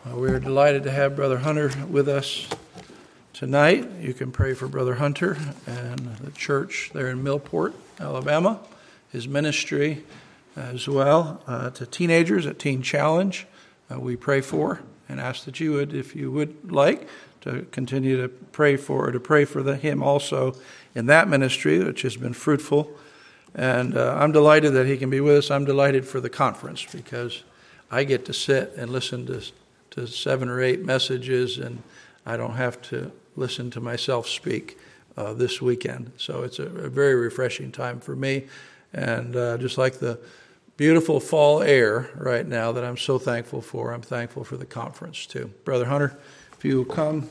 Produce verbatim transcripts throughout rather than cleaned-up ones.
We're delighted to have Brother Hunter with us tonight. You can pray for Brother Hunter and the church there in Millport, Alabama, his ministry as well uh, to teenagers at Teen Challenge. Uh, we pray for and ask that you would, if you would like, to continue to pray for, or to pray for the, him also in that ministry, which has been fruitful. And uh, I'm delighted that he can be with us. I'm delighted for the conference because I get to sit and listen to to seven or eight messages, and I don't have to listen to myself speak uh, this weekend. So it's a, a very refreshing time for me, and uh, just like the beautiful fall air right now that I'm so thankful for, I'm thankful for the conference too. Brother Hunter, if you will come.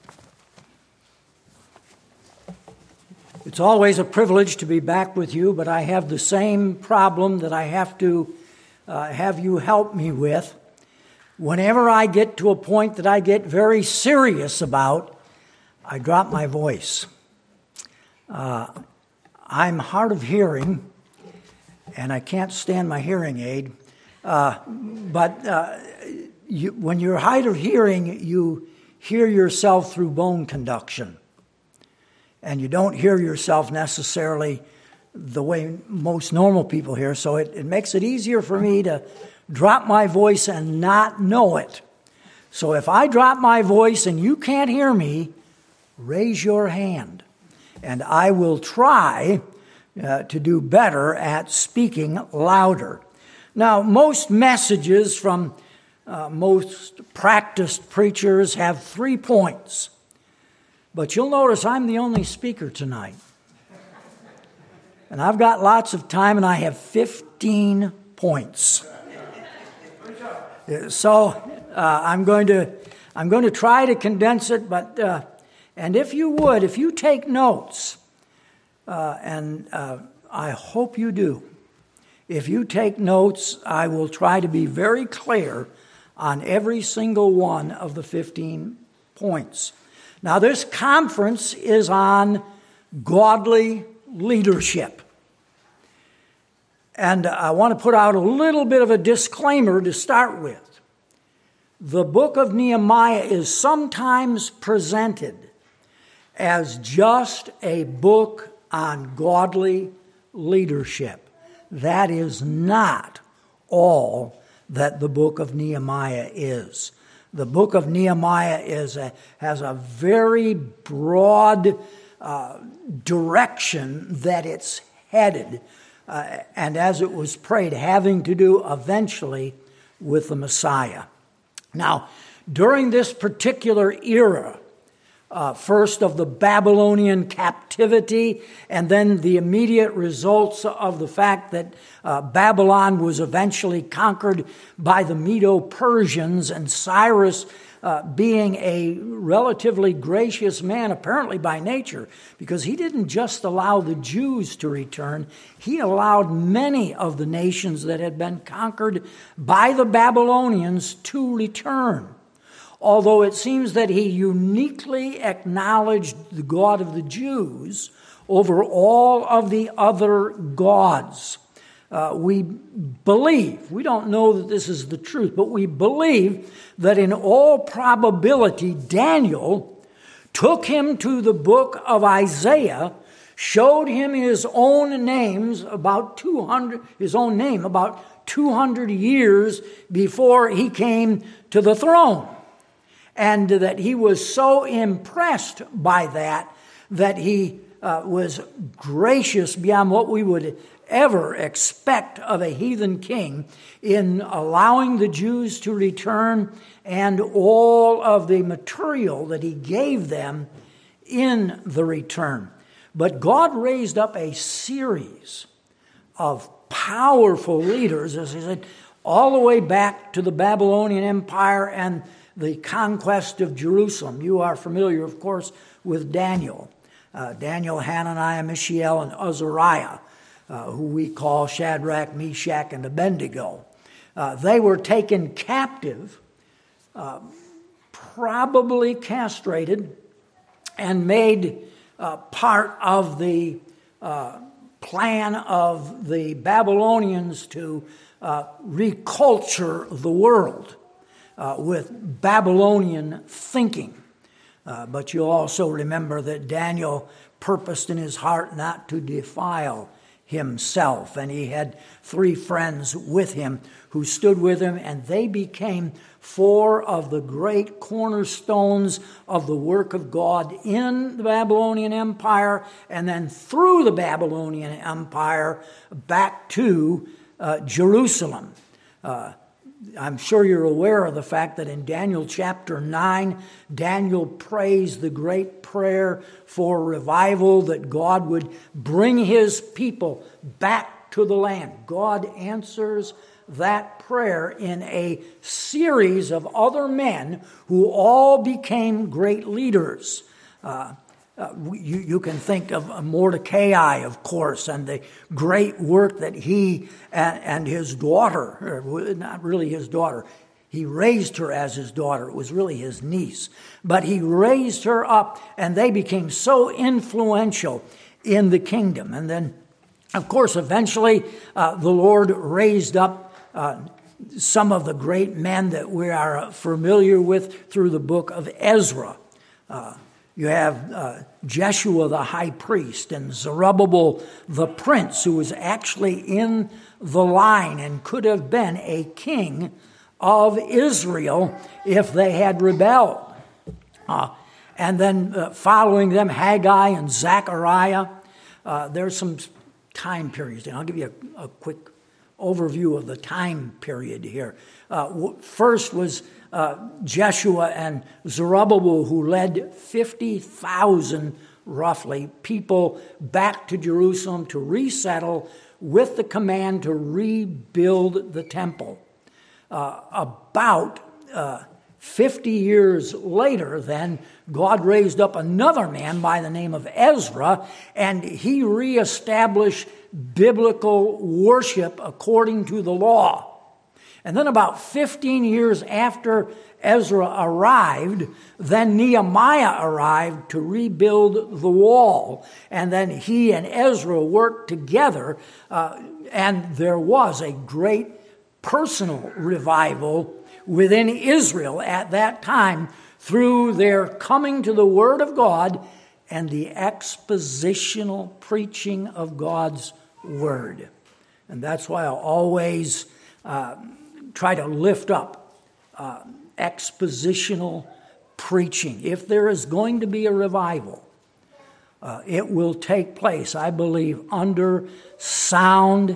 It's always a privilege to be back with you, but I have the same problem that I have to uh, have you help me with. Whenever I get to a point that I get very serious about, I drop my voice. Uh, I'm hard of hearing, and I can't stand my hearing aid. Uh, but uh, you, when you're hard of hearing, you hear yourself through bone conduction. And you don't hear yourself necessarily the way most normal people hear. So it, it makes it easier for me to drop my voice and not know it. So if I drop my voice and you can't hear me, raise your hand. And I will try uh, to do better at speaking louder. Now, most messages from uh, most practiced preachers have three points. But you'll notice I'm the only speaker tonight. And I've got lots of time, and I have fifteen points. So uh, I'm going to I'm going to try to condense it, but uh, and if you would, if you take notes, uh, and uh, I hope you do, if you take notes, I will try to be very clear on every single one of the fifteen points. Now, this conference is on godly leadership. And I want to put out a little bit of a disclaimer to start with. The book of Nehemiah is sometimes presented as just a book on godly leadership. That is not all that the book of Nehemiah is. The book of Nehemiah is a, has a very broad uh, direction that it's headed, uh, and as it was prayed, having to do eventually with the Messiah. Now, during this particular era, uh, first of the Babylonian captivity, and then the immediate results of the fact that uh, Babylon was eventually conquered by the Medo-Persians, and Cyrus uh, being a relatively gracious man, apparently by nature, because he didn't just allow the Jews to return, he allowed many of the nations that had been conquered by the Babylonians to return. Although it seems that he uniquely acknowledged the God of the Jews over all of the other gods. Uh, we believe, we don't know that this is the truth, but we believe that in all probability, Daniel took him to the book of Isaiah, showed him his own names about two hundred, his own name about two hundred years before he came to the throne. And that he was so impressed by that, that he uh, was gracious beyond what we would ever expect of a heathen king in allowing the Jews to return and all of the material that he gave them in the return. But God raised up a series of powerful leaders, as I said, all the way back to the Babylonian Empire and the conquest of Jerusalem. You are familiar, of course, with Daniel. Uh, Daniel, Hananiah, Mishael, and Azariah, uh, who we call Shadrach, Meshach, and Abednego. Uh, they were taken captive, uh, probably castrated, and made uh, part of the uh, plan of the Babylonians to uh, reculture the world. uh, with Babylonian thinking. Uh, but you'll also remember that Daniel purposed in his heart not to defile himself. And he had three friends with him who stood with him, and they became four of the great cornerstones of the work of God in the Babylonian Empire, and then through the Babylonian Empire back to uh, Jerusalem. Uh, I'm sure you're aware of the fact that in Daniel chapter nine, Daniel prays the great prayer for revival, that God would bring his people back to the land. God answers that prayer in a series of other men who all became great leaders. Uh, Uh, you, you can think of Mordecai, of course, and the great work that he and, and his daughter, not really his daughter, he raised her as his daughter. It was really his niece. But he raised her up, and they became so influential in the kingdom. And then, of course, eventually uh, the Lord raised up uh, some of the great men that we are familiar with through the book of Ezra. Uh, You have uh, Jeshua the high priest and Zerubbabel the prince, who was actually in the line and could have been a king of Israel if they had rebelled. Uh, and then uh, following them, Haggai and Zechariah. Uh, there's some time periods, and I'll give you a, a quick overview of the time period here. Uh, first was Uh, Jeshua and Zerubbabel, who led fifty thousand, roughly, people back to Jerusalem to resettle with the command to rebuild the temple. Uh, about uh, fifty years later, then, God raised up another man by the name of Ezra, and he reestablished biblical worship according to the law. And then about fifteen years after Ezra arrived, then Nehemiah arrived to rebuild the wall. And then he and Ezra worked together, uh, and there was a great personal revival within Israel at that time through their coming to the Word of God and the expositional preaching of God's Word. And that's why I always Uh, try to lift up uh, expositional preaching. If there is going to be a revival, uh, it will take place, I believe, under sound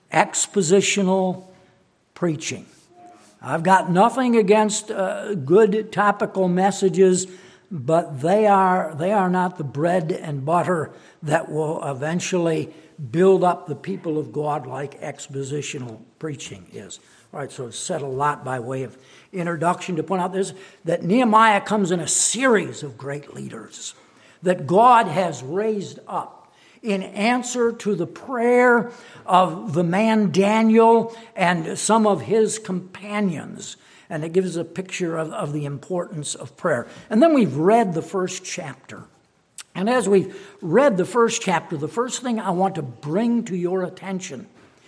expositional preaching. I've got nothing against uh, good topical messages, but they are they are not the bread and butter that will eventually build up the people of God like expositional preaching is. All right, so it's said a lot by way of introduction to point out this, that Nehemiah comes in a series of great leaders that God has raised up in answer to the prayer of the man Daniel and some of his companions. And it gives a picture of, of the importance of prayer. And then we've read the first chapter. And as we've read the first chapter, the first thing I want to bring to your attention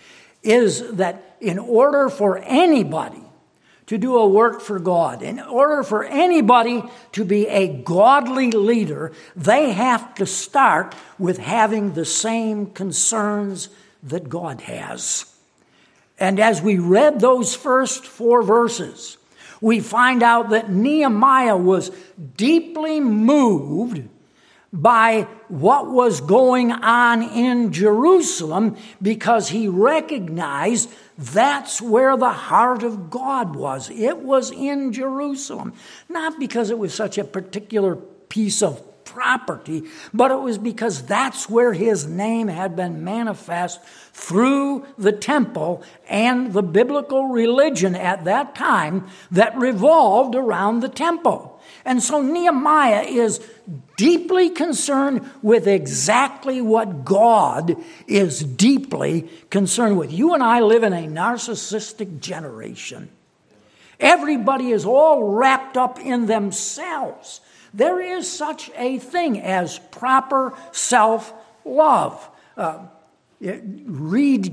is that in order for anybody to do a work for God, in order for anybody to be a godly leader, they have to start with having the same concerns that God has. And as we read those first four verses, we find out that Nehemiah was deeply moved by what was going on in Jerusalem, because he recognized that's where the heart of God was. It was in Jerusalem. Not because it was such a particular piece of property, but it was because that's where his name had been manifest through the temple and the biblical religion at that time that revolved around the temple. And so Nehemiah is deeply concerned with exactly what God is deeply concerned with. You and I live in a narcissistic generation. Everybody is all wrapped up in themselves. There is such a thing as proper self-love. Uh, read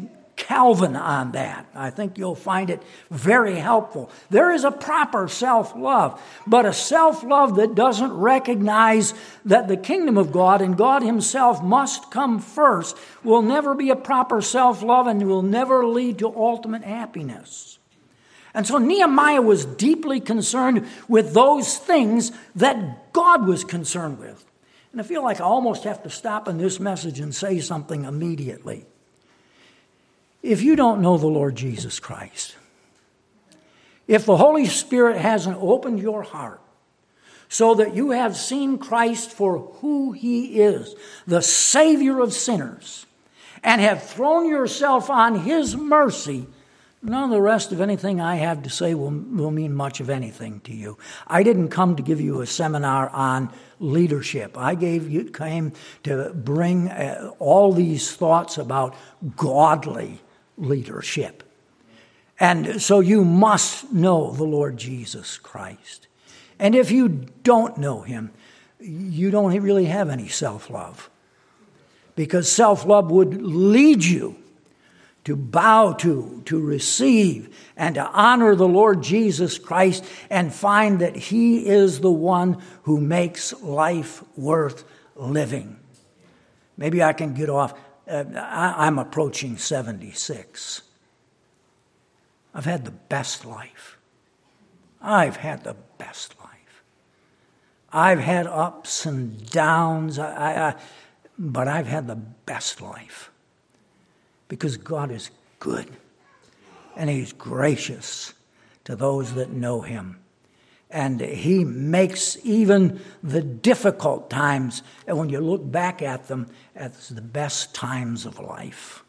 Calvin on that. I think you'll find it very helpful. There is a proper self-love, but a self-love that doesn't recognize that the kingdom of God and God himself must come first will never be a proper self-love and will never lead to ultimate happiness. And so Nehemiah was deeply concerned with those things that God was concerned with. And I feel like I almost have to stop in this message and say something immediately. If you don't know the Lord Jesus Christ, if the Holy Spirit hasn't opened your heart so that you have seen Christ for who he is, the Savior of sinners, and have thrown yourself on his mercy, none of the rest of anything I have to say will, will mean much of anything to you. I didn't come to give you a seminar on leadership. I gave you came to bring uh, all these thoughts about godly leadership. And so you must know the Lord Jesus Christ. And if you don't know him, you don't really have any self-love. Because self-love would lead you to bow to, to receive, and to honor the Lord Jesus Christ and find that he is the one who makes life worth living. Maybe I can get off. Uh, I, I'm approaching seventy-six. I've had the best life. I've had the best life. I've had ups and downs, I, I, I, but I've had the best life. Because God is good, and he's gracious to those that know him. And he makes even the difficult times, and when you look back at them, as the best times of life.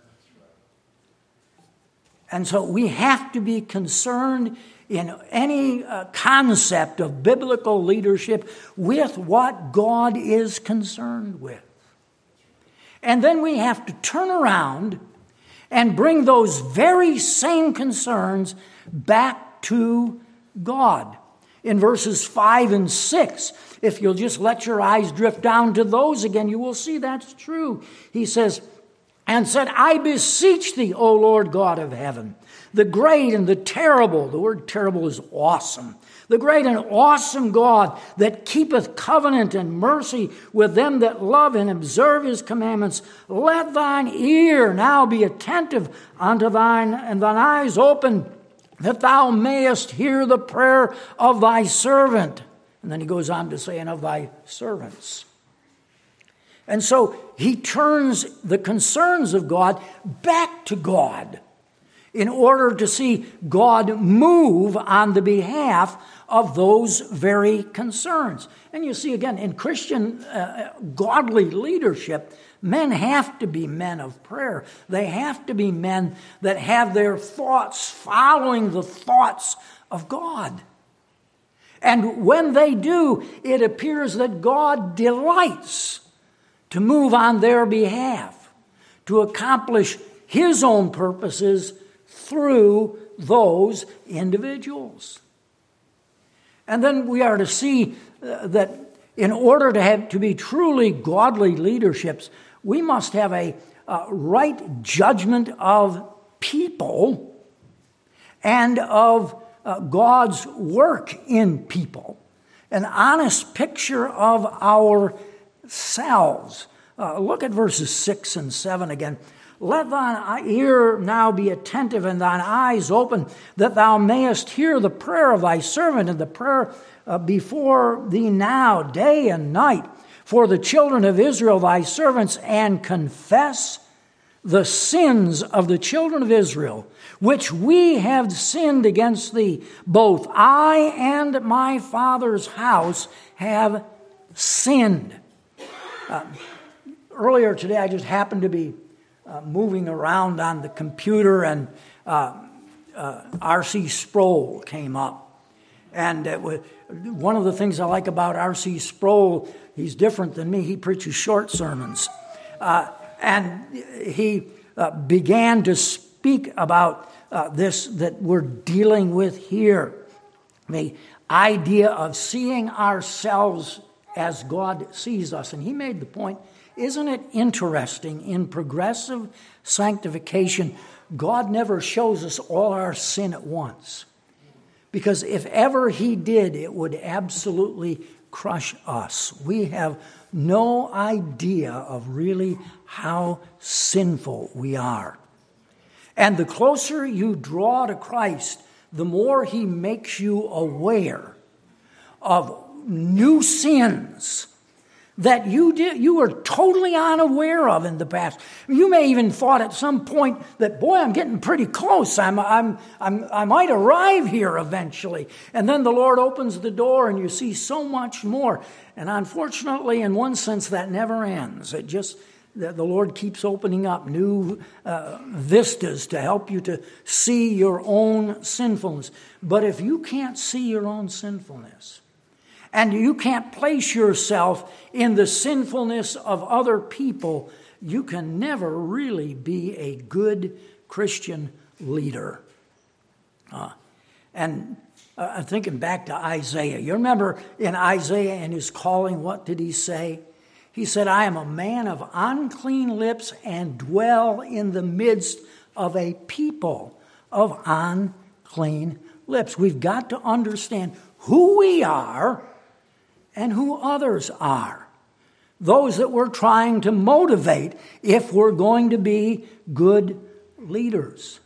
And so we have to be concerned in any uh, concept of biblical leadership with what God is concerned with. And then we have to turn around and bring those very same concerns back to God. In verses five and six, if you'll just let your eyes drift down to those again, you will see that's true. He says, and said, I beseech thee, O Lord God of heaven, the great and the terrible, the word terrible is awesome, the great and awesome God that keepeth covenant and mercy with them that love and observe his commandments, let thine ear now be attentive unto thine, and thine eyes open, that thou mayest hear the prayer of thy servant. And then he goes on to say, and of thy servants. And so he turns the concerns of God back to God in order to see God move on the behalf of those very concerns. And you see, again, in Christian uh, godly leadership, men have to be men of prayer. They have to be men that have their thoughts following the thoughts of God. And when they do, it appears that God delights to move on their behalf, to accomplish his own purposes through those individuals. And then we are to see uh, that in order to have to be truly godly leaderships, we must have a uh, right judgment of people and of uh, God's work in people. An honest picture of ourselves. Uh, look at verses six and seven again. Let thine ear now be attentive and thine eyes open, that thou mayest hear the prayer of thy servant and the prayer uh, before thee now, day and night, for the children of Israel thy servants, and confess the sins of the children of Israel, which we have sinned against thee. Both I and my father's house have sinned. Uh, earlier today, I just happened to be Uh, moving around on the computer, and uh, uh, R C Sproul came up. And it was, one of the things I like about R C Sproul, he's different than me. He preaches short sermons. Uh, and he uh, began to speak about uh, this that we're dealing with here. The idea of seeing ourselves as God sees us. And he made the point, Isn't it interesting, in progressive sanctification, God never shows us all our sin at once. Because if ever he did, it would absolutely crush us. We have no idea of really how sinful we are. And the closer you draw to Christ, the more he makes you aware of new sins that you did, you were totally unaware of in the past. You may even thought at some point that, boy, I'm getting pretty close. I'm, I'm, I'm, I might arrive here eventually. And then the Lord opens the door and you see so much more. And unfortunately, in one sense, that never ends. It just, the, the Lord keeps opening up new uh, vistas to help you to see your own sinfulness. But if you can't see your own sinfulness, and you can't place yourself in the sinfulness of other people, you can never really be a good Christian leader. Uh, and uh, I'm thinking back to Isaiah. You remember in Isaiah and his calling, what did he say? He said, I am a man of unclean lips and dwell in the midst of a people of unclean lips. We've got to understand who we are and who others are. Those that we're trying to motivate if we're going to be good leaders.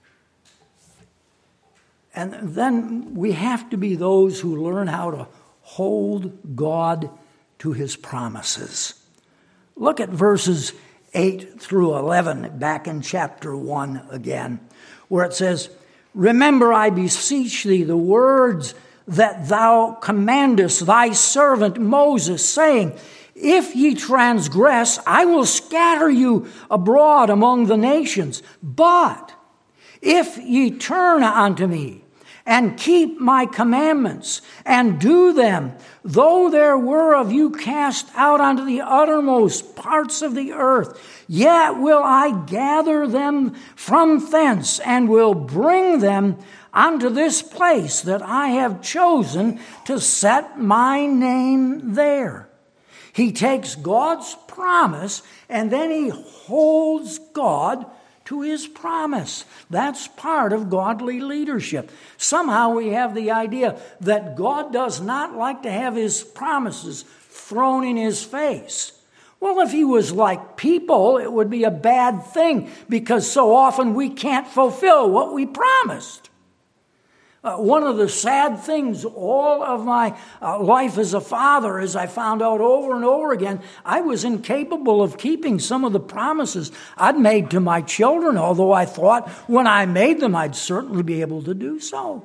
And then we have to be those who learn how to hold God to his promises. Look at verses eight through eleven back in chapter one again, where it says, Remember, I beseech thee, the words that thou commandest thy servant Moses, saying, If ye transgress, I will scatter you abroad among the nations. But if ye turn unto me, and keep my commandments, and do them, though there were of you cast out unto the uttermost parts of the earth, yet will I gather them from thence, and will bring them unto this place that I have chosen to set my name there. He takes God's promise and then he holds God to his promise. That's part of godly leadership. Somehow we have the idea that God does not like to have his promises thrown in his face. Well, if he was like people, it would be a bad thing because so often we can't fulfill what we promised. Uh, one of the sad things all of my uh, life as a father, as I found out over and over again, I was incapable of keeping some of the promises I'd made to my children, although I thought when I made them I'd certainly be able to do so.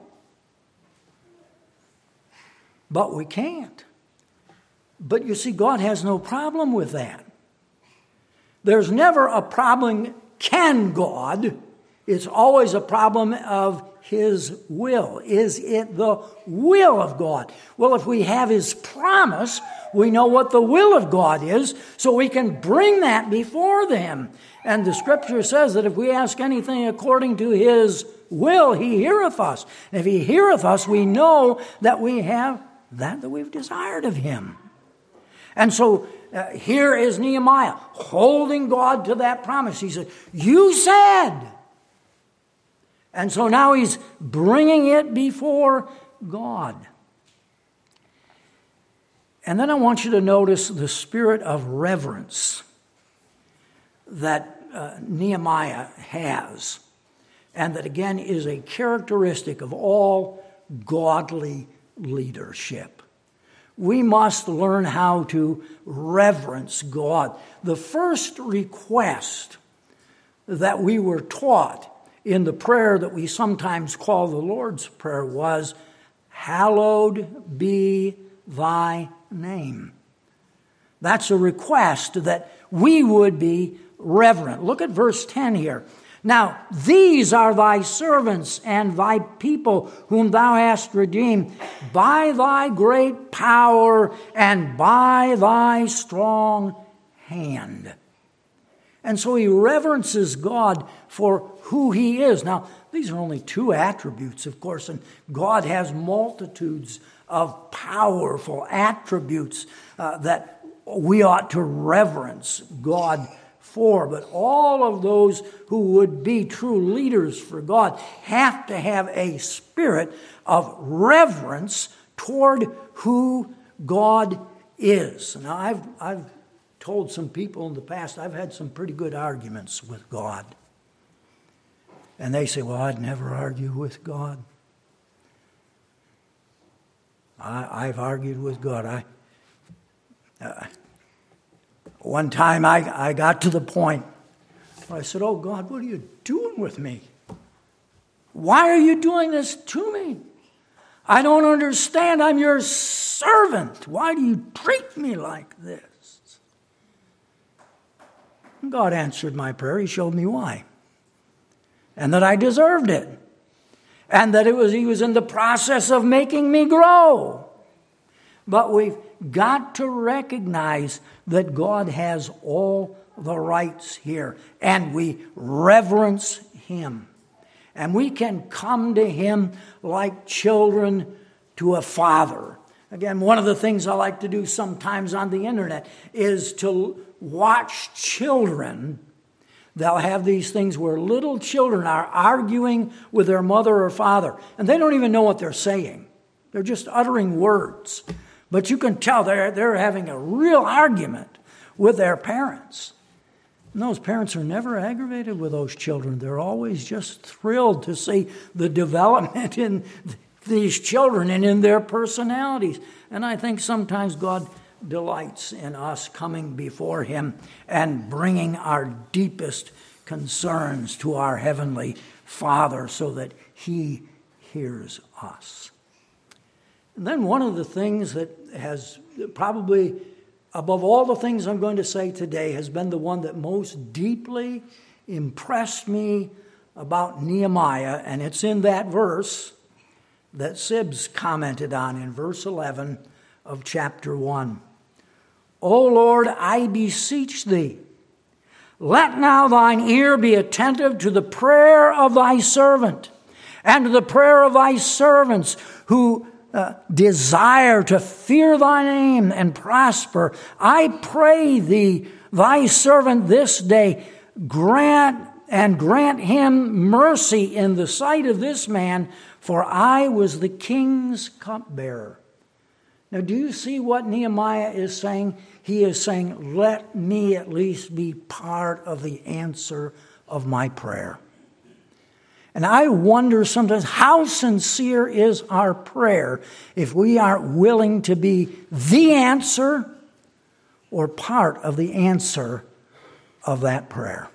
But we can't. But you see, God has no problem with that. There's never a problem, can God? It's always a problem of his will. Is it the will of God? Well, if we have his promise, we know what the will of God is, so we can bring that before them. And the scripture says that if we ask anything according to his will, he heareth us. And if he heareth us, we know that we have that that we've desired of him. And so uh, here is Nehemiah holding God to that promise. He said, you said. And so now he's bringing it before God. And then I want you to notice the spirit of reverence that uh, Nehemiah has. And that again is a characteristic of all godly leadership. We must learn how to reverence God. The first request that we were taught in the prayer that we sometimes call the Lord's Prayer was, hallowed be thy name. That's a request that we would be reverent. Look at verse ten here. Now, these are thy servants and thy people whom thou hast redeemed by thy great power and by thy strong hand. And so he reverences God for who he is. Now, these are only two attributes, of course, and God has multitudes of powerful attributes uh, that we ought to reverence God for. But all of those who would be true leaders for God have to have a spirit of reverence toward who God is. Now, I've, I've told some people in the past, I've had some pretty good arguments with God. And they say, well, I'd never argue with God. I, I've argued with God. I uh, One time I, I got to the point where I said, oh, God, what are you doing with me? Why are you doing this to me? I don't understand. I'm your servant. Why do you treat me like this? And God answered my prayer. He showed me why. And that I deserved it. And that it was He was in the process of making me grow. But we've got to recognize that God has all the rights here. And we reverence Him. And we can come to Him like children to a father. Again, one of the things I like to do sometimes on the internet is to watch children. They'll have these things where little children are arguing with their mother or father, and they don't even know what they're saying. They're just uttering words. But you can tell they're, they're having a real argument with their parents. And those parents are never aggravated with those children. They're always just thrilled to see the development in these children and in their personalities. And I think sometimes God delights in us coming before Him and bringing our deepest concerns to our Heavenly Father so that He hears us. And then one of the things that has probably, above all the things I'm going to say today, has been the one that most deeply impressed me about Nehemiah, and it's in that verse that Sibbs commented on in verse eleven of chapter one. O Lord, I beseech Thee, let now Thine ear be attentive to the prayer of Thy servant, and to the prayer of Thy servants who uh, desire to fear Thy name and prosper. I pray Thee, Thy servant this day, grant and grant him mercy in the sight of this man, for I was the king's cupbearer. Now, do you see what Nehemiah is saying? He is saying, let me at least be part of the answer of my prayer. And I wonder sometimes, how sincere is our prayer if we aren't willing to be the answer or part of the answer of that prayer?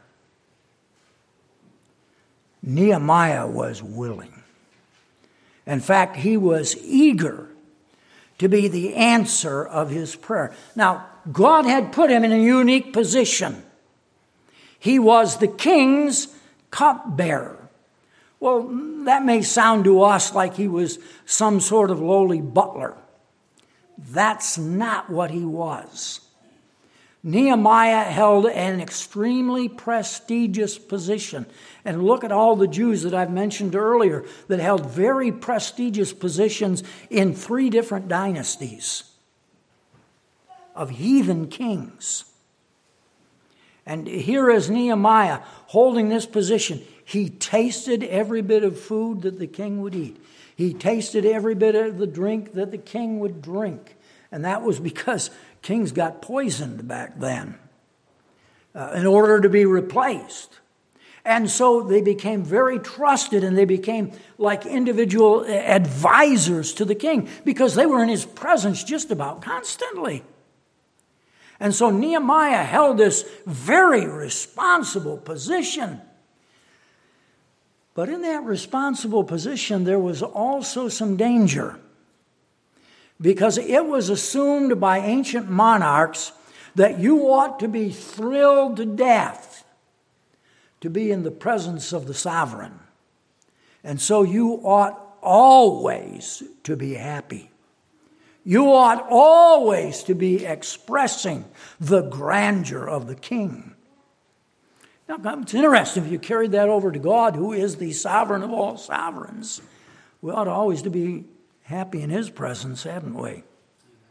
Nehemiah was willing. In fact, he was eager to be the answer of his prayer. Now, God had put him in a unique position. He was the king's cupbearer. Well, that may sound to us like he was some sort of lowly butler. That's not what he was. Nehemiah held an extremely prestigious position. And look at all the Jews that I've mentioned earlier that held very prestigious positions in three different dynasties of heathen kings. And here is Nehemiah holding this position. He tasted every bit of food that the king would eat. He tasted every bit of the drink that the king would drink. And that was because kings got poisoned back then uh, in order to be replaced. And so they became very trusted, and they became like individual advisors to the king because they were in his presence just about constantly. And so Nehemiah held this very responsible position. But in that responsible position, there was also some danger, because it was assumed by ancient monarchs that you ought to be thrilled to death to be in the presence of the sovereign. And so you ought always to be happy. You ought always to be expressing the grandeur of the king. Now, it's interesting if you carried that over to God, who is the sovereign of all sovereigns. We ought always to be happy in His presence, hadn't we?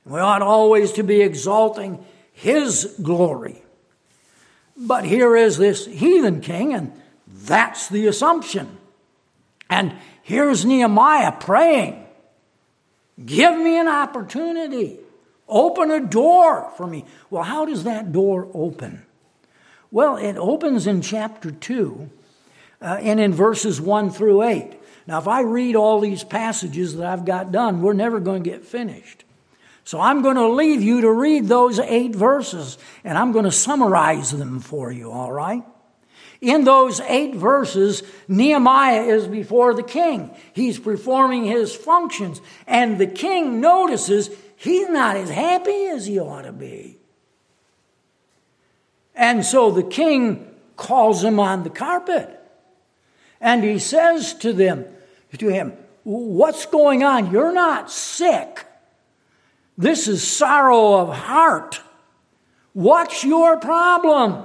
We ought always to be exalting his glory. But here is this heathen king, and that's the assumption. And here's Nehemiah praying, give me an opportunity. Open a door for me. Well, how does that door open? Well, it opens in chapter two uh, and in verses one through eight. Now, if I read all these passages that I've got done, we're never going to get finished. So I'm going to leave you to read those eight verses, and I'm going to summarize them for you, all right? In those eight verses, Nehemiah is before the king. He's performing his functions, and the king notices he's not as happy as he ought to be. And so the king calls him on the carpet, and he says to them, to him, what's going on? You're not sick. This is sorrow of heart. What's your problem?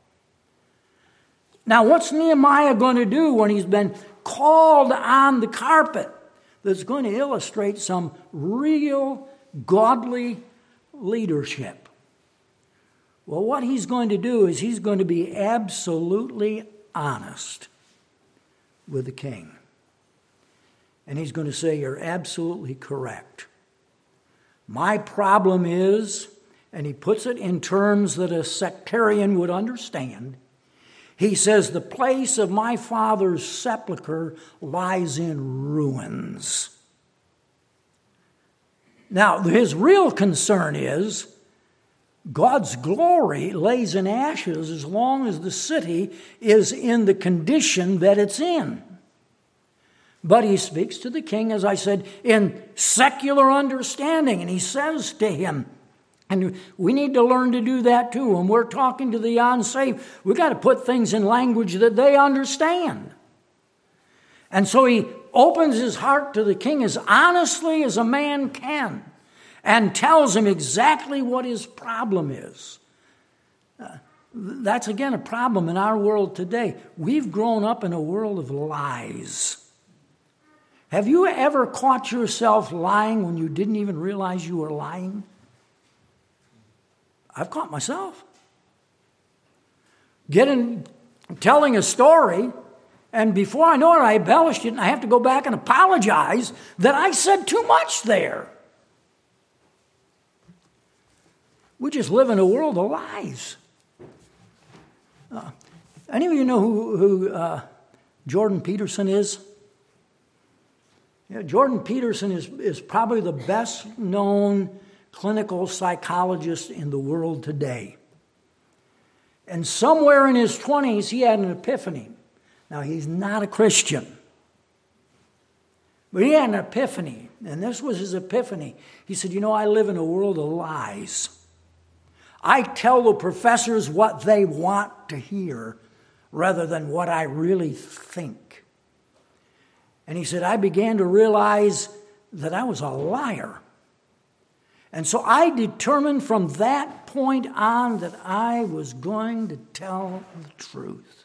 Now, what's Nehemiah going to do when he's been called on the carpet that's going to illustrate some real godly leadership? Well, what he's going to do is he's going to be absolutely honest with the king. And he's going to say, you're absolutely correct. My problem is, and he puts it in terms that a sectarian would understand, he says, the place of my father's sepulcher lies in ruins. Now, his real concern is God's glory lays in ashes as long as the city is in the condition that it's in. But he speaks to the king, as I said, in secular understanding. And he says to him, and we need to learn to do that too. When we're talking to the unsaved, we've got to put things in language that they understand. And so he opens his heart to the king as honestly as a man can and tells him exactly what his problem is. Uh, that's, again, a problem in our world today. We've grown up in a world of lies. Have you ever caught yourself lying when you didn't even realize you were lying? I've caught myself. Getting, telling a story, and before I know it, I embellished it, and I have to go back and apologize that I said too much there. We just live in a world of lies. Uh, any of you know who, who uh, Jordan Peterson is? Yeah, Jordan Peterson is, is probably the best known clinical psychologist in the world today. And somewhere in his twenties, he had an epiphany. Now, he's not a Christian, but he had an epiphany, and this was his epiphany. He said, you know, I live in a world of lies. I tell the professors what they want to hear rather than what I really think. And he said, I began to realize that I was a liar. And so I determined from that point on that I was going to tell the truth.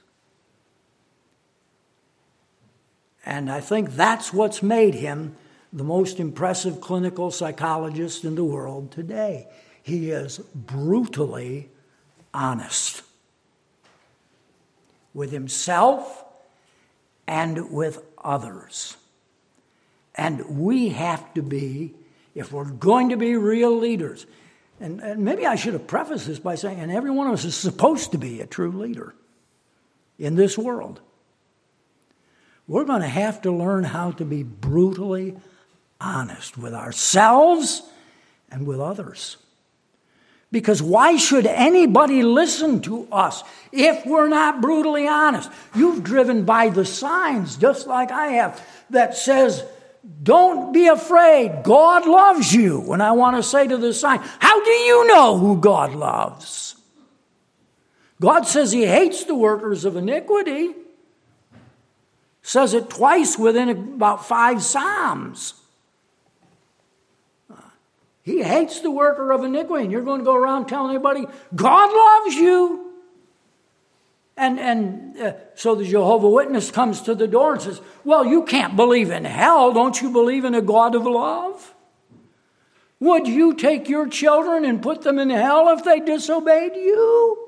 And I think that's what's made him the most impressive clinical psychologist in the world today. He is brutally honest with himself and with others. And we have to be, if we're going to be real leaders, and, and maybe I should have prefaced this by saying, and every one of us is supposed to be a true leader in this world. We're going to have to learn how to be brutally honest with ourselves and with others. Because why should anybody listen to us if we're not brutally honest? You've driven by the signs, just like I have, that says, don't be afraid, God loves you. And I want to say to the sign, how do you know who God loves? God says he hates the workers of iniquity. Says it twice within about five Psalms. He hates the worker of iniquity, and you're going to go around telling everybody, God loves you. And, and uh, so the Jehovah's Witness comes to the door and says, well, you can't believe in hell. Don't you believe in a God of love? Would you take your children and put them in hell if they disobeyed you?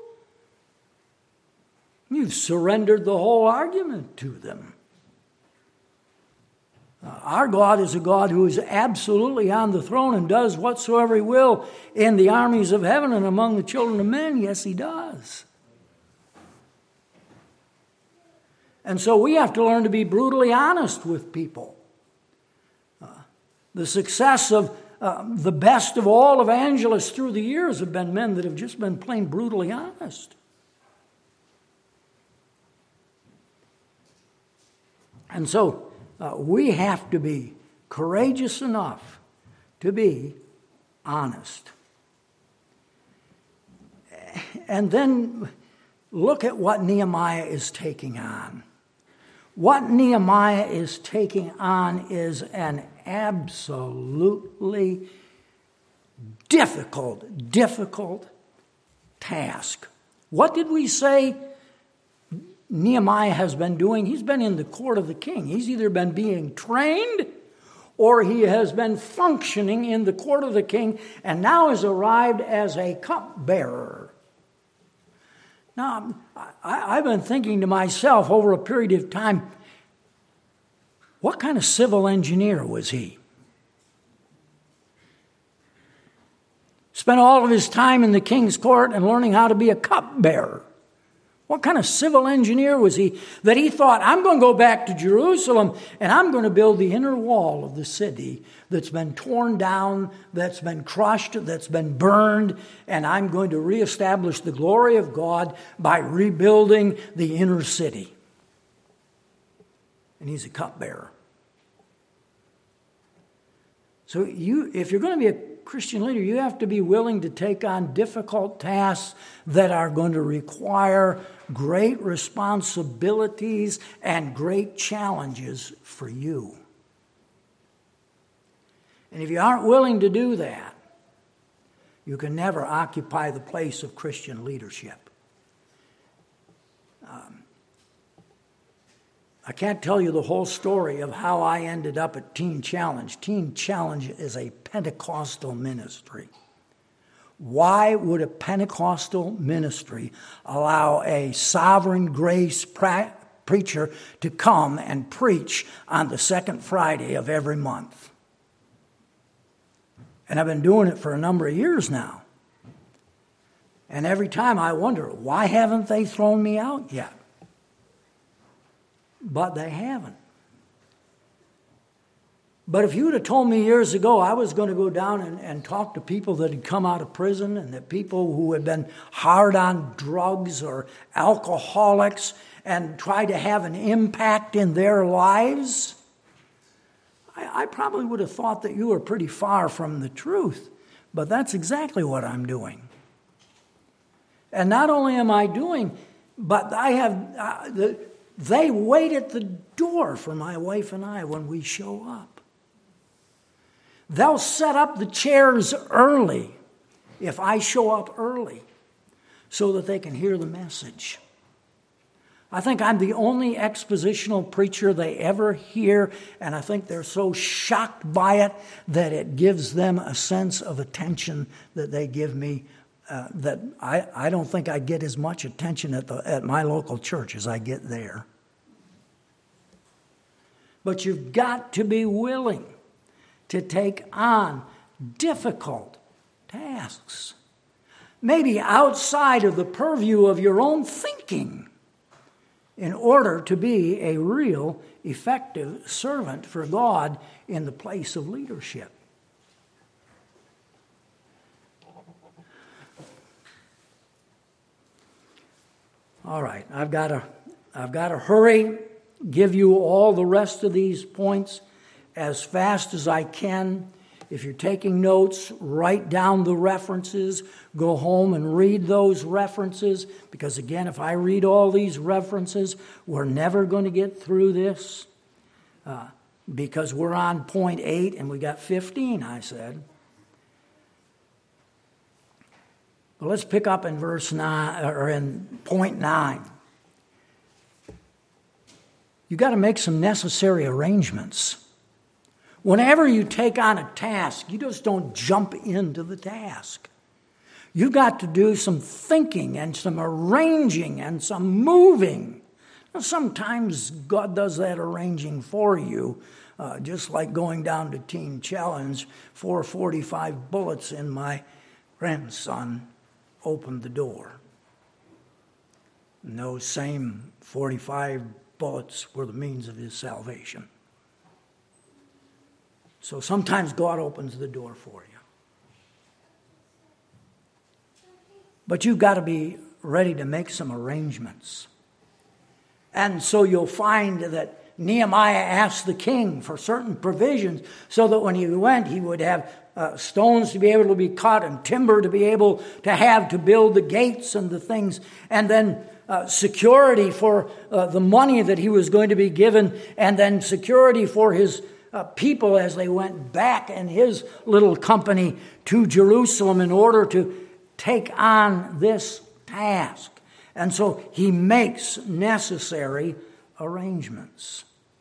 You've surrendered the whole argument to them. Uh, our God is a God who is absolutely on the throne and does whatsoever He will in the armies of heaven and among the children of men. Yes, He does. And so we have to learn to be brutally honest with people. Uh, the success of uh, the best of all evangelists through the years have been men that have just been plain brutally honest. And so uh, we have to be courageous enough to be honest. And then look at what Nehemiah is taking on. What Nehemiah is taking on is an absolutely difficult, difficult task. What did we say Nehemiah has been doing? He's been in the court of the king. He's either been being trained or he has been functioning in the court of the king and now has arrived as a cupbearer. Now, I, I've been thinking to myself over a period of time, what kind of civil engineer was he? Spent all of his time in the king's court and learning how to be a cupbearer. What kind of civil engineer was he that he thought, I'm going to go back to Jerusalem and I'm going to build the inner wall of the city that's been torn down, that's been crushed, that's been burned, and I'm going to reestablish the glory of God by rebuilding the inner city. And he's a cupbearer. So you, if you're going to be a Christian leader, you have to be willing to take on difficult tasks that are going to require great responsibilities and great challenges for you. And if you aren't willing to do that, you can never occupy the place of Christian leadership. Um, I can't tell you the whole story of how I ended up at Teen Challenge. Teen Challenge is a Pentecostal ministry. Why would a Pentecostal ministry allow a sovereign grace pra- preacher to come and preach on the second Friday of every month? And I've been doing it for a number of years now. And every time I wonder, why haven't they thrown me out yet? But they haven't. But if you would have told me years ago I was going to go down and, and talk to people that had come out of prison and that people who had been hard on drugs or alcoholics and try to have an impact in their lives, I, I probably would have thought that you were pretty far from the truth. But that's exactly what I'm doing. And not only am I doing, but I have... Uh, the, They wait at the door for my wife and I when we show up. They'll set up the chairs early if I show up early so that they can hear the message. I think I'm the only expositional preacher they ever hear, and I think they're so shocked by it that it gives them a sense of attention that they give me Uh, that I, I don't think I get as much attention at the at my local church as I get there. But you've got to be willing to take on difficult tasks, maybe outside of the purview of your own thinking, in order to be a real effective servant for God in the place of leadership. All right, I've got to, I've got to hurry, give you all the rest of these points as fast as I can. If you're taking notes, write down the references, go home and read those references, because again, if I read all these references, we're never going to get through this, uh, because we're on point eight and we got fifteen, I said. But let's pick up in verse nine, or in point nine. You got to make some necessary arrangements. Whenever you take on a task, you just don't jump into the task. You've got to do some thinking and some arranging and some moving. Now, sometimes God does that arranging for you, uh, just like going down to Teen Challenge, four forty-five bullets in my grandson opened the door. And those same forty-five bullets were the means of his salvation. So sometimes God opens the door for you. But you've got to be ready to make some arrangements. And so you'll find that Nehemiah asked the king for certain provisions so that when he went, he would have uh, stones to be able to be cut and timber to be able to have to build the gates and the things. And then uh, security for uh, the money that he was going to be given. And then security for his uh, people as they went back in his little company to Jerusalem in order to take on this task. And so he makes necessary arrangements.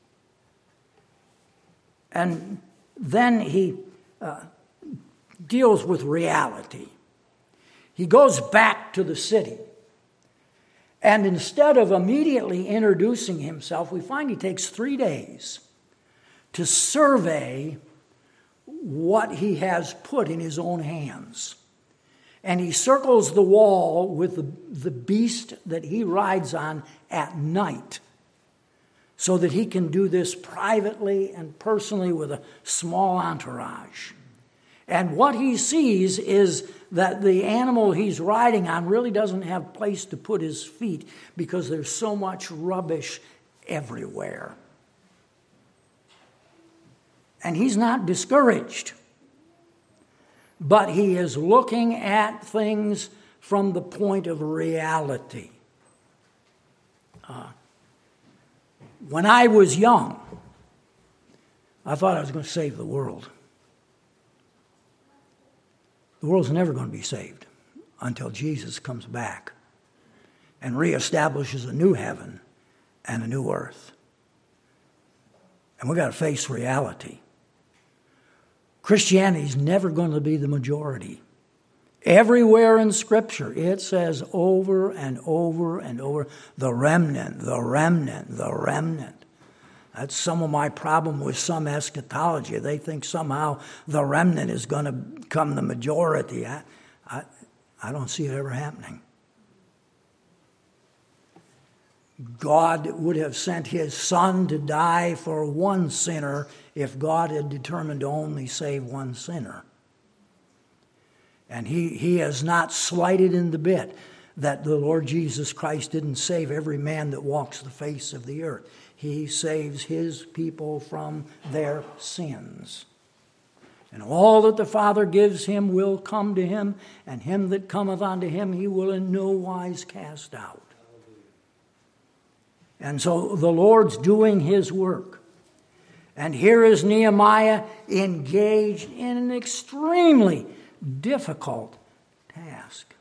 And then he uh, deals with reality. He goes back to the city. And instead of immediately introducing himself, we find he takes three days to survey what he has put in his own hands. And he circles the wall with the, the beast that he rides on at night so that he can do this privately and personally with a small entourage. And what he sees is that the animal he's riding on really doesn't have place to put his feet because there's so much rubbish everywhere. And he's not discouraged. But he is looking at things from the point of reality. Uh, when I was young, I thought I was going to save the world. The world's never going to be saved until Jesus comes back and reestablishes a new heaven and a new earth. And we've got to face reality. Christianity is never going to be the majority. Everywhere in Scripture, it says over and over and over, the remnant, the remnant, the remnant. That's some of my problem with some eschatology. They think somehow the remnant is going to become the majority. I, I, I don't see it ever happening. God would have sent his son to die for one sinner if God had determined to only save one sinner. And he, he has not slighted in the bit that the Lord Jesus Christ didn't save every man that walks the face of the earth. He saves his people from their sins. And all that the Father gives him will come to him, and him that cometh unto him he will in no wise cast out. And so the Lord's doing his work. And here is Nehemiah engaged in an extremely difficult task.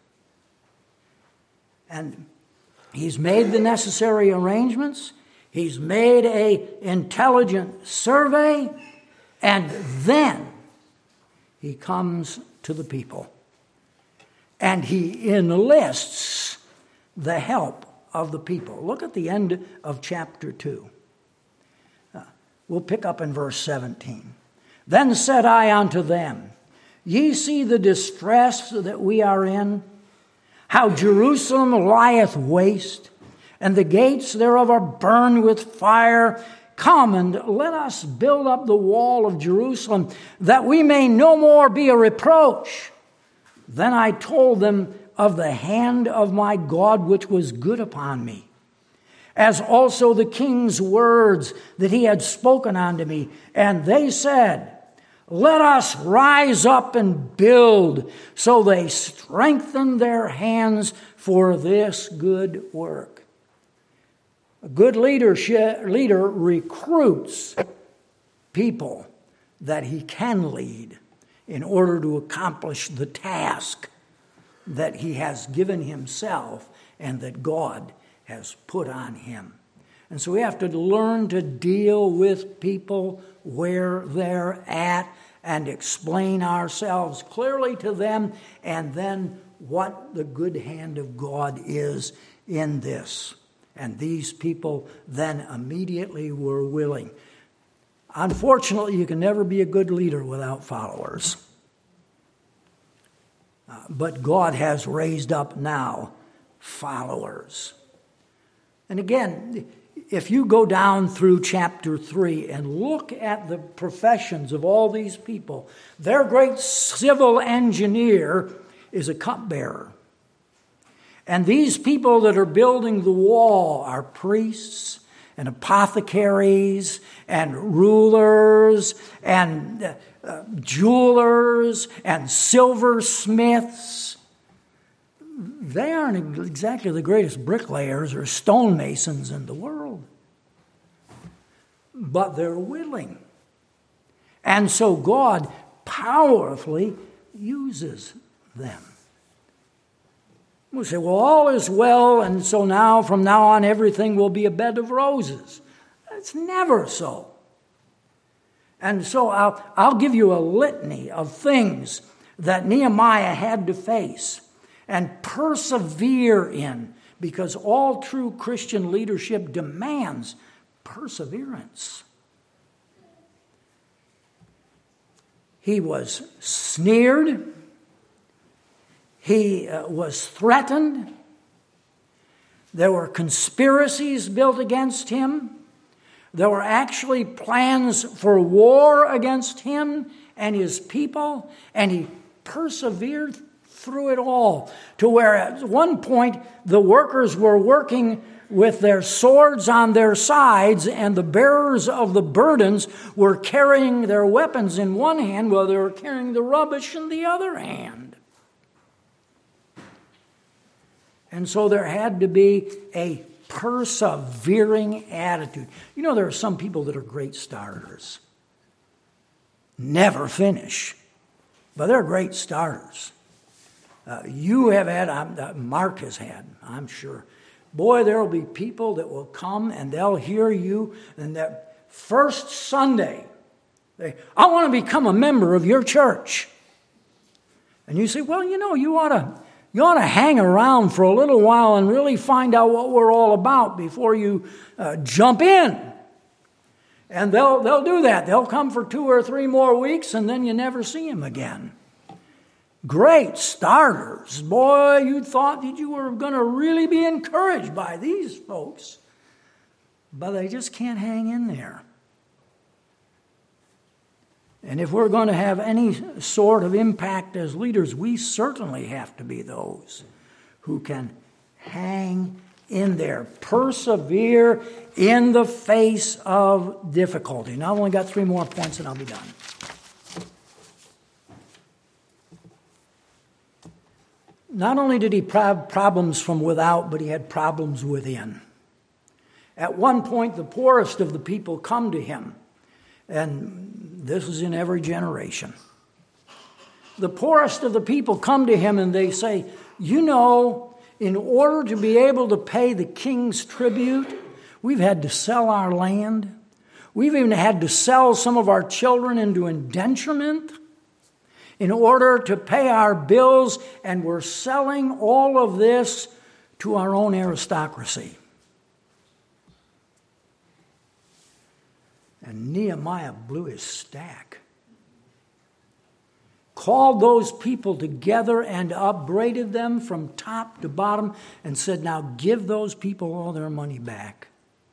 And he's made the necessary arrangements. He's made an intelligent survey. And then he comes to the people. And he enlists the help of the people. Look at the end of chapter two. Uh, we'll pick up in verse seventeen. Then said I unto them, Ye see the distress that we are in, how Jerusalem lieth waste, and the gates thereof are burned with fire. Come and let us build up the wall of Jerusalem, that we may no more be a reproach. Then I told them of the hand of my God which was good upon me, as also the king's words that he had spoken unto me. And they said, Let us rise up and build. So they strengthened their hands for this good work. A good leadership, leader recruits people that he can lead in order to accomplish the task that he has given himself and that God has put on him. And so we have to learn to deal with people where they're at and explain ourselves clearly to them, and then what the good hand of God is in this. And these people then immediately were willing. Unfortunately, you can never be a good leader without followers. Uh, but God has raised up now followers. And again, if you go down through chapter three and look at the professions of all these people, their great civil engineer is a cupbearer. And these people that are building the wall are priests and apothecaries and rulers and uh, jewelers and silversmiths. They aren't exactly the greatest bricklayers or stonemasons in the world. But they're willing. And so God powerfully uses them. We say, well, all is well, and so now, from now on, everything will be a bed of roses. It's never so. And so I'll, I'll give you a litany of things that Nehemiah had to face and persevere in, because all true Christian leadership demands perseverance. He was sneered. He uh, was threatened. There were conspiracies built against him. There were actually plans for war against him and his people, and he persevered through it all, to where at one point the workers were working with their swords on their sides, and the bearers of the burdens were carrying their weapons in one hand while they were carrying the rubbish in the other hand. And so there had to be a persevering attitude. You know, there are some people that are great starters. Never finish. But they're great starters. Uh, you have had, uh, Mark has had, I'm sure. Boy, there will be people that will come and they'll hear you, and that first Sunday, they, I want to become a member of your church. And you say, well, you know, you ought to You ought to hang around for a little while and really find out what we're all about before you uh, jump in. And they'll they'll do that. They'll come for two or three more weeks, and then you never see them again. Great starters. Boy, you thought that you were going to really be encouraged by these folks. But they just can't hang in there. And if we're going to have any sort of impact as leaders, we certainly have to be those who can hang in there, persevere in the face of difficulty. Now, I've only got three more points and I'll be done. Not only did he have problems from without, but he had problems within. At one point, the poorest of the people come to him, and this is in every generation. The poorest of the people come to him and they say, you know, in order to be able to pay the king's tribute, we've had to sell our land. We've even had to sell some of our children into indenturement in order to pay our bills, and we're selling all of this to our own aristocracy. And Nehemiah blew his stack, called those people together and upbraided them from top to bottom and said, now give those people all their money back.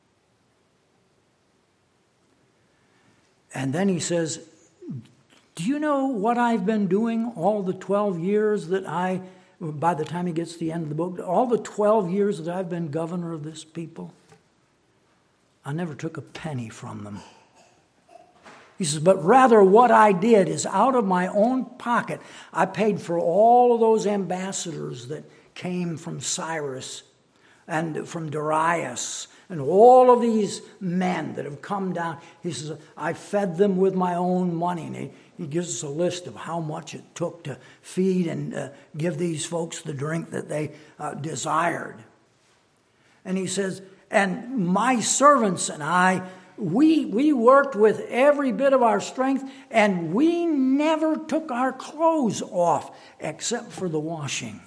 And then he says, do you know what I've been doing all the twelve years that I, by the time he gets to the end of the book, all the twelve years that I've been governor of this people? I never took a penny from them. He says, but rather what I did is out of my own pocket, I paid for all of those ambassadors that came from Cyrus and from Darius and all of these men that have come down. He says, I fed them with my own money. And he, he gives us a list of how much it took to feed and uh, give these folks the drink that they uh, desired. And he says, And my servants and I, we, we worked with every bit of our strength, and we never took our clothes off except for the washing.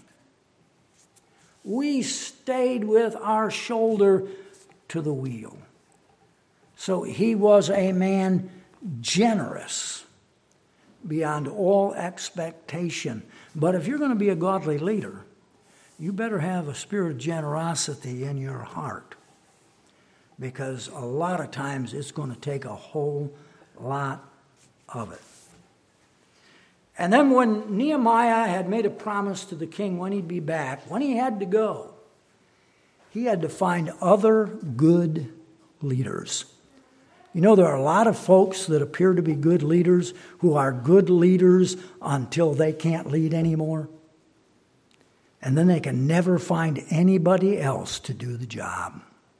We stayed with our shoulder to the wheel. So he was a man generous beyond all expectation. But if you're going to be a godly leader, you better have a spirit of generosity in your heart, because a lot of times it's going to take a whole lot of it. And then when Nehemiah had made a promise to the king when he'd be back, when he had to go, he had to find other good leaders. You know, there are a lot of folks that appear to be good leaders who are good leaders until they can't lead anymore. And then they can never find anybody else to do the job.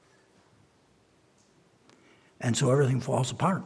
And so everything falls apart.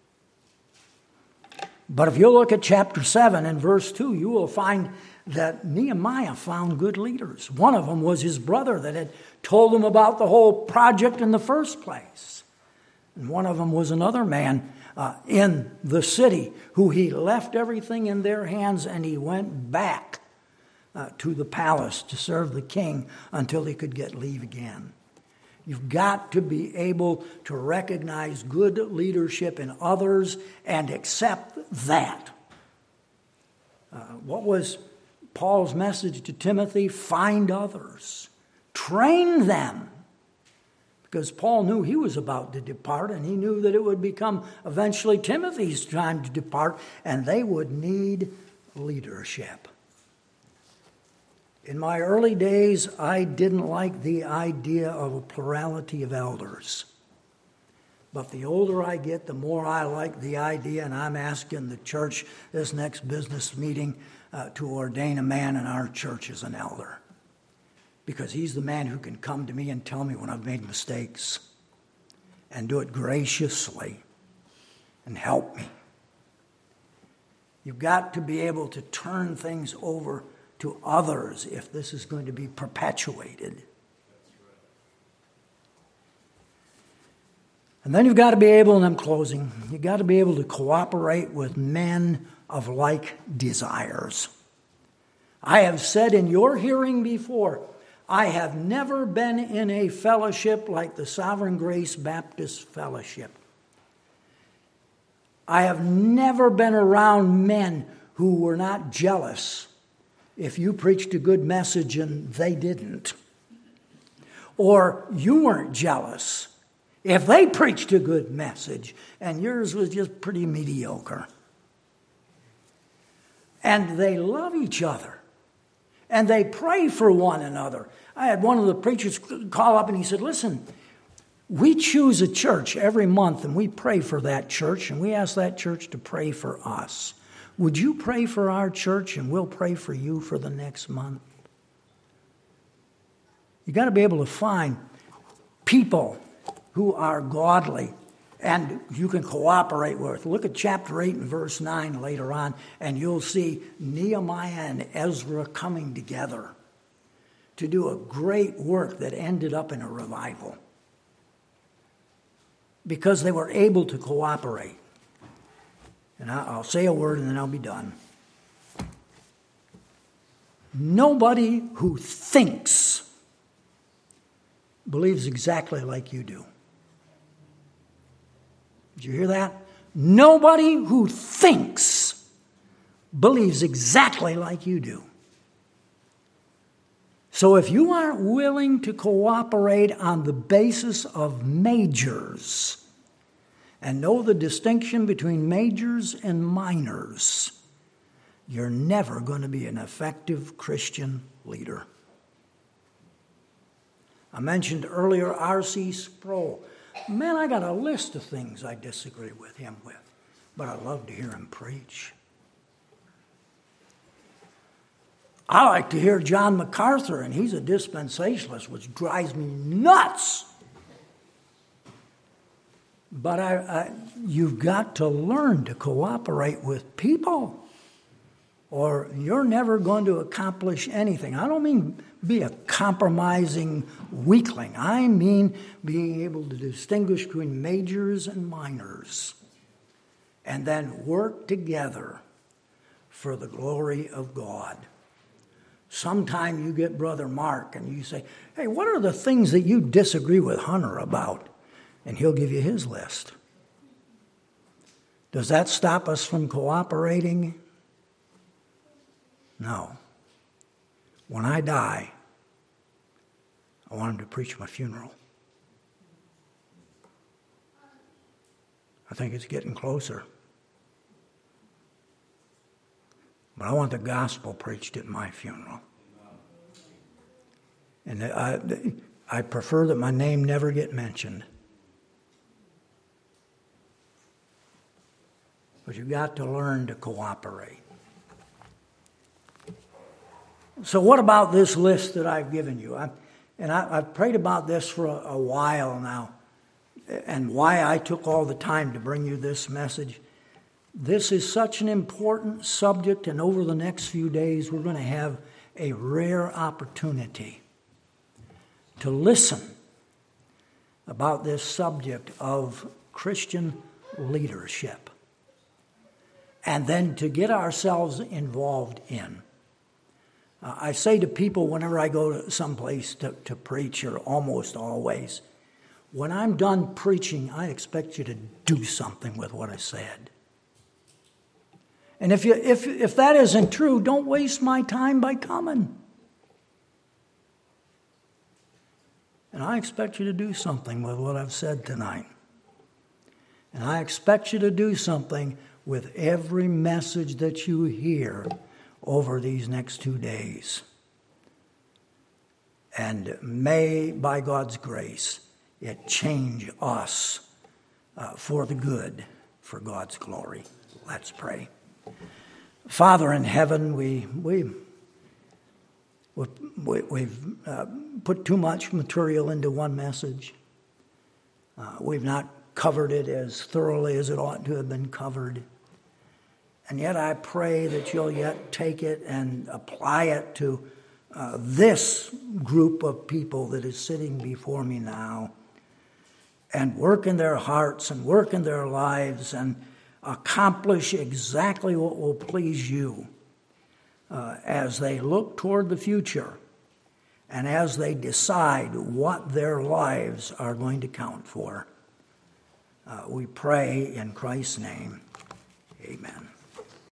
But if you look at chapter seven and verse two, you will find that Nehemiah found good leaders. One of them was his brother that had told him about the whole project in the first place. And one of them was another man uh, in the city who he left everything in their hands, and he went back uh, to the palace to serve the king until he could get leave again. You've got to be able to recognize good leadership in others and accept that. Uh, what was Paul's message to Timothy? Find others. Train them. Because Paul knew he was about to depart, and he knew that it would become eventually Timothy's time to depart, and they would need leadership. In my early days, I didn't like the idea of a plurality of elders. But the older I get, the more I like the idea, and I'm asking the church this next business meeting uh, to ordain a man in our church as an elder. Because he's the man who can come to me and tell me when I've made mistakes and do it graciously and help me. You've got to be able to turn things over to others if this is going to be perpetuated. And then you've got to be able, and I'm closing, you've got to be able to cooperate with men of like desires. I have said in your hearing before, I have never been in a fellowship like the Sovereign Grace Baptist Fellowship. I have never been around men who were not jealous if you preached a good message and they didn't. Or you weren't jealous if they preached a good message and yours was just pretty mediocre. And they love each other. And they pray for one another. I had one of the preachers call up and he said, listen, we choose a church every month and we pray for that church and we ask that church to pray for us. Would you pray for our church and we'll pray for you for the next month? You got to be able to find people who are godly and you can cooperate with. Look at chapter eight and verse nine later on, and you'll see Nehemiah and Ezra coming together to do a great work that ended up in a revival. Because they were able to cooperate. And I'll say a word and then I'll be done. Nobody who thinks believes exactly like you do. Did you hear that? Nobody who thinks believes exactly like you do. So if you aren't willing to cooperate on the basis of majors and know the distinction between majors and minors, you're never going to be an effective Christian leader. I mentioned earlier R C Sproul. Man, I got a list of things I disagree with him with, but I love to hear him preach. I like to hear John MacArthur, and he's a dispensationalist, which drives me nuts. But I, I, you've got to learn to cooperate with people. or you're never going to accomplish anything. I don't mean be a compromising weakling. I mean being able to distinguish between majors and minors and then work together for the glory of God. Sometime you get Brother Mark and you say, hey, what are the things that you disagree with Hunter about? And he'll give you his list. Does that stop us from cooperating? No. When I die, I want him to preach my funeral. I think it's getting closer. But I want the gospel preached at my funeral. And I, I prefer that my name never get mentioned. But you've got to learn to cooperate. So what about this list that I've given you? I, and I, I've prayed about this for a, a while now, and why I took all the time to bring you this message. This is such an important subject, and over the next few days we're going to have a rare opportunity to listen about this subject of Christian leadership, and then to get ourselves involved in. Uh, I say to people whenever I go to someplace to, to preach, or almost always, when I'm done preaching, I expect you to do something with what I said. And if you if if that isn't true, don't waste my time by coming. And I expect you to do something with what I've said tonight. And I expect you to do something with every message that you hear over these next two days. And may, by God's grace, it change us uh, for the good, for God's glory. Let's pray. Father in heaven, we, we, we, we've uh, put too much material into one message. Uh, we've not covered it as thoroughly as it ought to have been covered. And yet I pray that you'll yet take it and apply it to uh, this group of people that is sitting before me now, and work in their hearts and work in their lives and accomplish exactly what will please you uh, as they look toward the future and as they decide what their lives are going to count for. Uh, we pray in Christ's name. Amen.